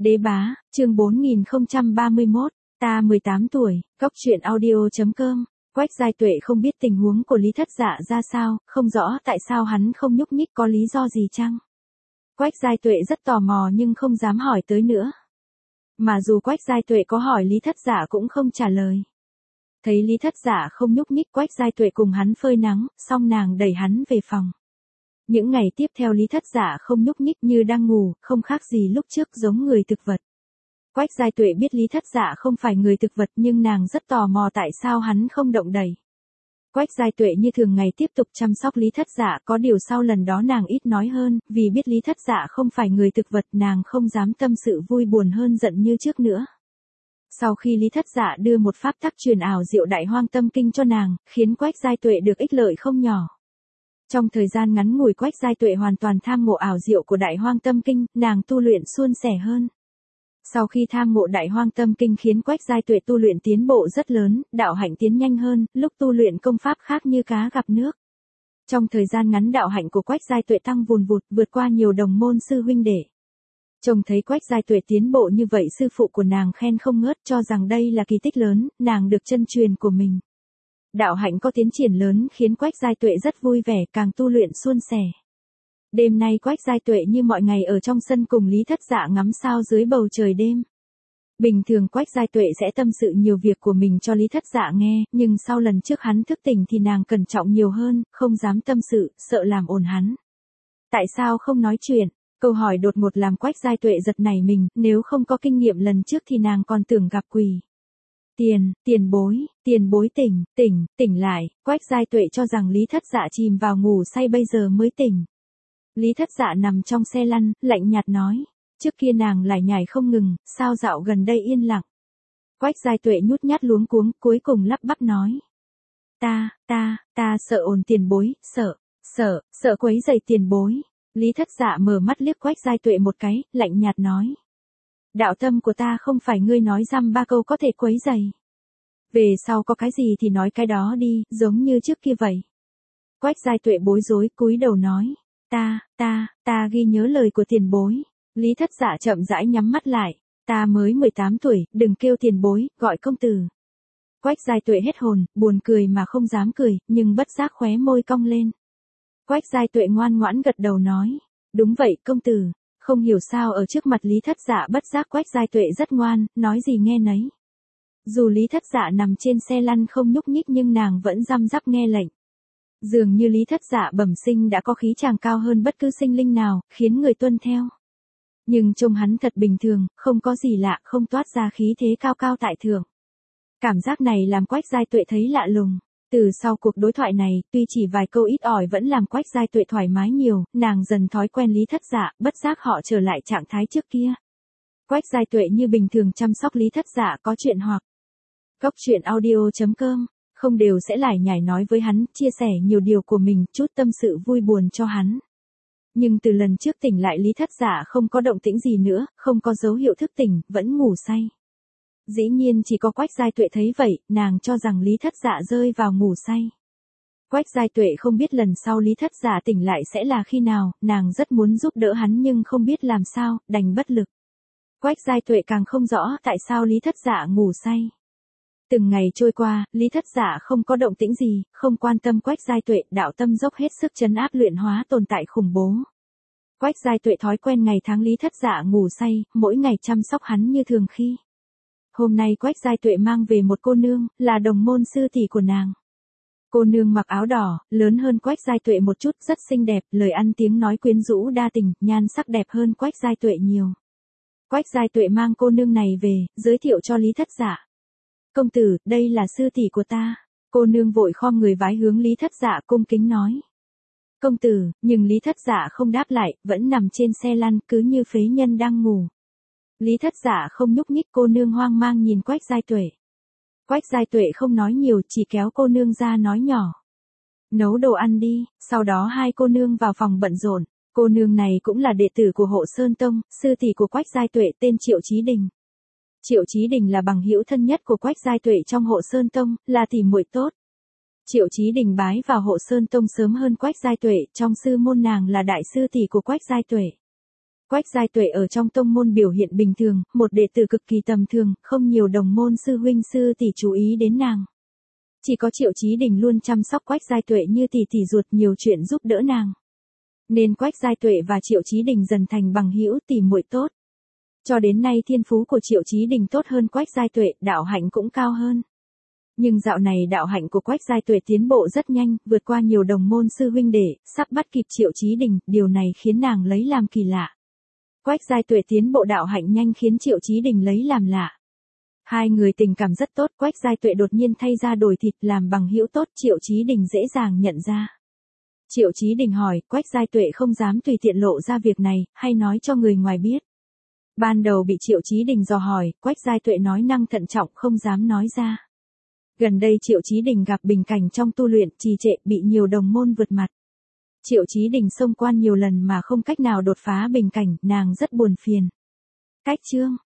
Đế bá, chương 4031, ta 18 tuổi, góc truyện audio.com. Quách Giai Tuệ không biết tình huống của Lý Thất Dạ ra sao, không rõ tại sao hắn không nhúc nhích, có lý do gì chăng? Quách Giai Tuệ rất tò mò nhưng không dám hỏi tới nữa. Mà dù Quách Giai Tuệ có hỏi Lý Thất Dạ cũng không trả lời. Thấy Lý Thất Dạ không nhúc nhích, Quách Giai Tuệ cùng hắn phơi nắng, xong nàng đẩy hắn về phòng. Những ngày tiếp theo Lý Thất Dạ không nhúc nhích như đang ngủ, không khác gì lúc trước, giống người thực vật. Quách Giai Tuệ biết Lý Thất Dạ không phải người thực vật nhưng nàng rất tò mò tại sao hắn không động đậy. Quách Giai Tuệ như thường ngày tiếp tục chăm sóc Lý Thất Dạ, có điều sau lần đó nàng ít nói hơn, vì biết Lý Thất Dạ không phải người thực vật, nàng không dám tâm sự vui buồn hơn giận như trước nữa. Sau khi Lý Thất Dạ đưa một pháp tắc truyền ảo diệu Đại Hoang Tâm Kinh cho nàng, khiến Quách Giai Tuệ được ích lợi không nhỏ. Trong thời gian ngắn ngủi Quách Giai Tuệ hoàn toàn tham ngộ ảo diệu của Đại Hoang Tâm Kinh, nàng tu luyện suôn sẻ hơn. Sau khi tham ngộ Đại Hoang Tâm Kinh khiến Quách Giai Tuệ tu luyện tiến bộ rất lớn, đạo hạnh tiến nhanh hơn, lúc tu luyện công pháp khác như cá gặp nước. Trong thời gian ngắn đạo hạnh của Quách Giai Tuệ tăng vùn vụt, vượt qua nhiều đồng môn sư huynh đệ. Trông thấy Quách Giai Tuệ tiến bộ như vậy, sư phụ của nàng khen không ngớt, cho rằng đây là kỳ tích lớn, nàng được chân truyền của mình. Đạo hạnh có tiến triển lớn khiến Quách Giai Tuệ rất vui vẻ, càng tu luyện suôn sẻ. Đêm nay Quách Giai Tuệ như mọi ngày ở trong sân cùng Lý Thất Dạ ngắm sao dưới bầu trời đêm. Bình thường Quách Giai Tuệ sẽ tâm sự nhiều việc của mình cho Lý Thất Dạ nghe, nhưng sau lần trước hắn thức tỉnh thì nàng cẩn trọng nhiều hơn, không dám tâm sự, sợ làm ồn hắn. Tại sao không nói chuyện? Câu hỏi đột ngột làm Quách Giai Tuệ giật nảy mình, nếu không có kinh nghiệm lần trước thì nàng còn tưởng gặp quỷ. Tiền bối tỉnh lại. Quách Giai Tuệ cho rằng Lý Thất Dạ chìm vào ngủ say bây giờ mới tỉnh. Lý Thất Dạ nằm trong xe lăn, lạnh nhạt nói. Trước kia nàng lải nhải không ngừng, sao dạo gần đây yên lặng. Quách Giai Tuệ nhút nhát luống cuống, cuối cùng lắp bắp nói. Ta sợ ồn tiền bối, sợ quấy rầy tiền bối. Lý Thất Dạ mở mắt liếc Quách Giai Tuệ một cái, lạnh nhạt nói. Đạo tâm của ta không phải ngươi nói dăm ba câu có thể quấy rầy. Về sau có cái gì thì nói cái đó đi, giống như trước kia vậy. Quách Giai Tuệ bối rối, cúi đầu nói. Ta ghi nhớ lời của tiền bối. Lý Thất Dạ chậm rãi nhắm mắt lại. Ta mới 18 tuổi, đừng kêu tiền bối, gọi công tử. Quách Giai Tuệ hết hồn, buồn cười mà không dám cười, nhưng bất giác khóe môi cong lên. Quách Giai Tuệ ngoan ngoãn gật đầu nói. Đúng vậy, công tử. Không hiểu sao ở trước mặt Lý Thất Dạ bất giác Quách Giai Tuệ rất ngoan, nói gì nghe nấy. Dù Lý Thất Dạ nằm trên xe lăn không nhúc nhích nhưng nàng vẫn răm rắp nghe lệnh. Dường như Lý Thất Dạ bẩm sinh đã có khí chàng cao hơn bất cứ sinh linh nào, khiến người tuân theo. Nhưng trông hắn thật bình thường, không có gì lạ, không toát ra khí thế cao cao tại thượng. Cảm giác này làm Quách Giai Tuệ thấy lạ lùng. Từ sau cuộc đối thoại này, tuy chỉ vài câu ít ỏi vẫn làm Quách Giai Tuệ thoải mái nhiều, nàng dần thói quen Lý Thất Dạ, bất giác họ trở lại trạng thái trước kia. Quách Giai Tuệ như bình thường chăm sóc Lý Thất Dạ, có chuyện hoặc góc truyện audio.com, không đều sẽ lải nhải nói với hắn, chia sẻ nhiều điều của mình, chút tâm sự vui buồn cho hắn. Nhưng từ lần trước tỉnh lại Lý Thất Dạ không có động tĩnh gì nữa, không có dấu hiệu thức tỉnh, vẫn ngủ say. Dĩ nhiên chỉ có Quách Giai Tuệ thấy vậy, nàng cho rằng Lý Thất Dạ rơi vào ngủ say. Quách Giai Tuệ không biết lần sau Lý Thất Dạ tỉnh lại sẽ là khi nào, nàng rất muốn giúp đỡ hắn nhưng không biết làm sao, đành bất lực. Quách Giai Tuệ càng không rõ tại sao Lý Thất Dạ ngủ say. Từng ngày trôi qua, Lý Thất Dạ không có động tĩnh gì, không quan tâm Quách Giai Tuệ, đạo tâm dốc hết sức trấn áp luyện hóa tồn tại khủng bố. Quách Giai Tuệ thói quen ngày tháng Lý Thất Dạ ngủ say, mỗi ngày chăm sóc hắn như thường khi. Hôm nay Quách Giai Tuệ mang về một cô nương, là đồng môn sư tỷ của nàng. Cô nương mặc áo đỏ, lớn hơn Quách Giai Tuệ một chút, rất xinh đẹp, lời ăn tiếng nói quyến rũ đa tình, nhan sắc đẹp hơn Quách Giai Tuệ nhiều. Quách Giai Tuệ mang cô nương này về, giới thiệu cho Lý Thất Dạ. Công tử, đây là sư tỷ của ta. Cô nương vội khom người vái hướng Lý Thất Dạ cung kính nói. Công tử, nhưng Lý Thất Dạ không đáp lại, vẫn nằm trên xe lăn cứ như phế nhân đang ngủ. Lý Thất Dạ không nhúc nhích, cô nương hoang mang nhìn Quách Giai Tuệ. Quách Giai Tuệ không nói nhiều, chỉ kéo cô nương ra nói nhỏ. Nấu đồ ăn đi, sau đó hai cô nương vào phòng bận rộn. Cô nương này cũng là đệ tử của Hộ Sơn Tông, sư tỷ của Quách Giai Tuệ tên Triệu Chí Đình. Triệu Chí Đình là bằng hữu thân nhất của Quách Giai Tuệ trong Hộ Sơn Tông, là tỷ muội tốt. Triệu Chí Đình bái vào Hộ Sơn Tông sớm hơn Quách Giai Tuệ, trong sư môn nàng là đại sư tỷ của Quách Giai Tuệ. Quách Giai Tuệ ở trong tông môn biểu hiện bình thường, một đệ tử cực kỳ tầm thường, không nhiều đồng môn sư huynh sư tỷ chú ý đến nàng. Chỉ có Triệu Chí Đình luôn chăm sóc Quách Giai Tuệ như tỷ tỷ ruột, nhiều chuyện giúp đỡ nàng. Nên Quách Giai Tuệ và Triệu Chí Đình dần thành bằng hữu tỷ muội tốt. Cho đến nay thiên phú của Triệu Chí Đình tốt hơn Quách Giai Tuệ, đạo hạnh cũng cao hơn. Nhưng dạo này đạo hạnh của Quách Giai Tuệ tiến bộ rất nhanh, vượt qua nhiều đồng môn sư huynh đệ, sắp bắt kịp Triệu Chí Đình, điều này khiến nàng lấy làm kỳ lạ. Quách Giai Tuệ tiến bộ đạo hạnh nhanh khiến Triệu Chí Đình lấy làm lạ. Hai người tình cảm rất tốt, Quách Giai Tuệ đột nhiên thay ra đổi thịt làm bằng hữu tốt, Triệu Chí Đình dễ dàng nhận ra. Triệu Chí Đình hỏi, Quách Giai Tuệ không dám tùy tiện lộ ra việc này, hay nói cho người ngoài biết. Ban đầu bị Triệu Chí Đình dò hỏi, Quách Giai Tuệ nói năng thận trọng không dám nói ra. Gần đây Triệu Chí Đình gặp bình cảnh trong tu luyện, trì trệ, bị nhiều đồng môn vượt mặt. Triệu Chí Đình xông quan nhiều lần mà không cách nào đột phá bình cảnh, nàng rất buồn phiền. Cách chương